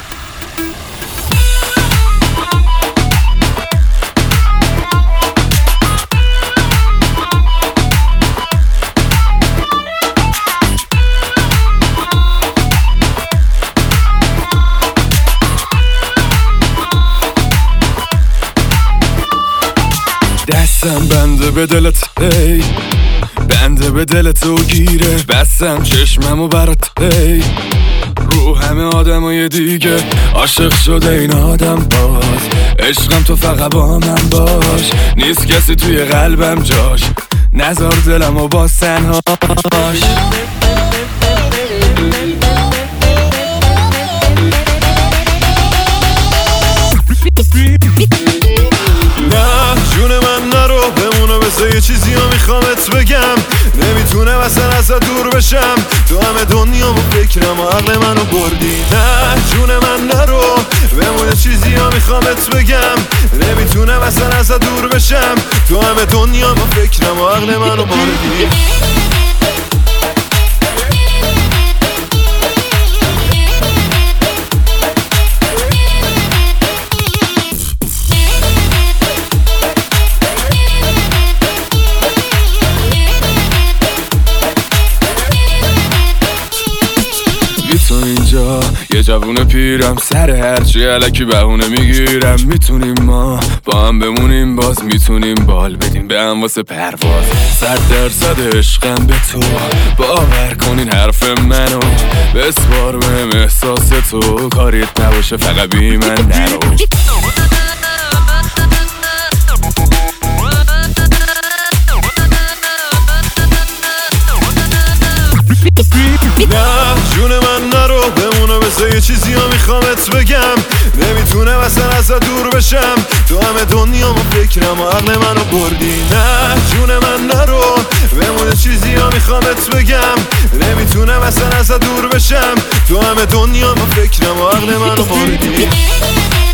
دستم بنده به دلت ای، بنده به دلت و گیره، بستم چشممو برات ای، رو همه آدمای دیگه عاشق شده این آدم باز، عشقم تو فقط با من باش، نیست کسی توی قلبم جاش، نذار دلمو باز تنهاش. یه چیزی رو میخوامت بگم، نمیتونم اصلا ازت دور بشم، تو همه دنیا و فکرم و عقل منو بردی. نه جون من نرو بمونه، چیزی رو میخوامت بگم، نمیتونم اصلا ازت دور بشم، تو همه دنیا و فکرم و عقل منو بردی. تو اینجا یه جوون پیرم، سر هرچی علکی بهونه میگیرم، میتونیم ما با هم بمونیم، باز میتونیم بال بدیم به هم واسه پرواز، 100% عشقم به تو، باور کنین حرف منو، بسپار بهم احساس تو، کاریت نباشه فقط بی من نرو. نه جون من نرو بمونه، بذار یه چیزی رو میخوامت بگم، نمیتونم اصلا ازت دور بشم، تو همه دنیا و فکرم و عقل منو بردی. نه جون من نرو بمونه، چیزی رو میخوامت بگم، نمیتونم اصلا ازت دور بشم، تو همه دنیا و فکرم و عقل منو بردی.